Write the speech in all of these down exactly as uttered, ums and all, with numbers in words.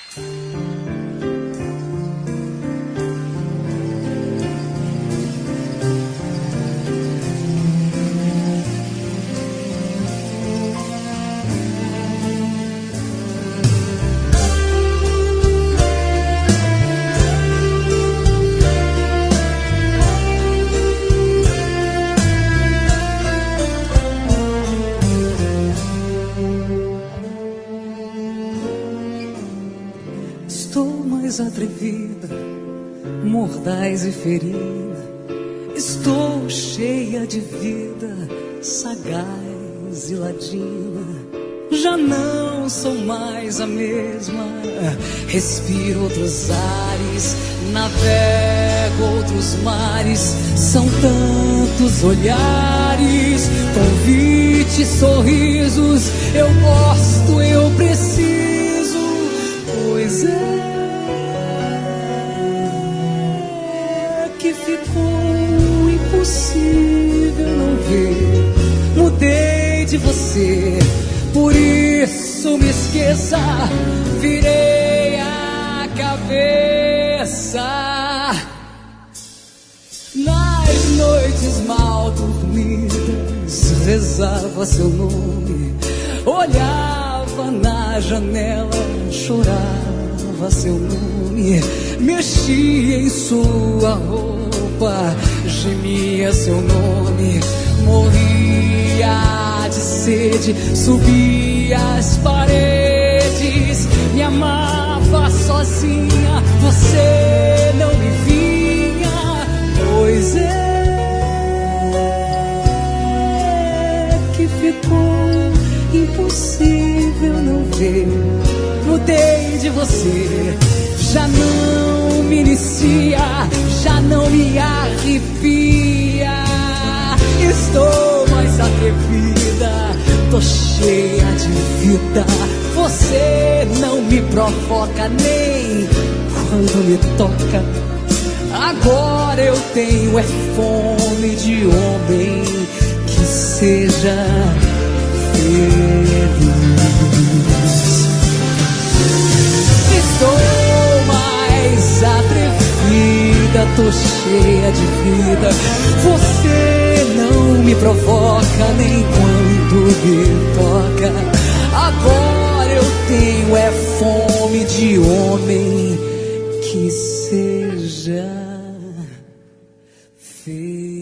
Estou mais atrevida, mordaz e ferida. Estou cheia de vida, sagaz e ladina. Já não sou mais a mesma. Respiro outros ares, navego outros mares. São tantos olhares, convites, sorrisos. Eu gosto, eu preciso. Pois é que ficou impossível não ver. Mudei de você, por isso me esqueça. Virei a cabeça. Nas noites mal dormidas, rezava seu nome. Olhava na janela, chorava seu nome. Mexia em sua roupa, gemia seu nome. Morria de sede, subia as paredes. Me amava sozinha, você não me vinha. Pois é que ficou impossível não ver. Mudei de você, já não me inicia, já não me arrepia. Estou mais atrevida, tô cheia de vida. Você não me provoca nem quando me toca. Agora eu tenho é fome de homem que seja feliz. Estou mais atrevida, tô cheia de vida. Você não me provoca nem quando me toca. Agora eu tenho é fome de homem que seja feliz.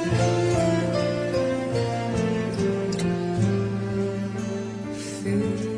Feliz.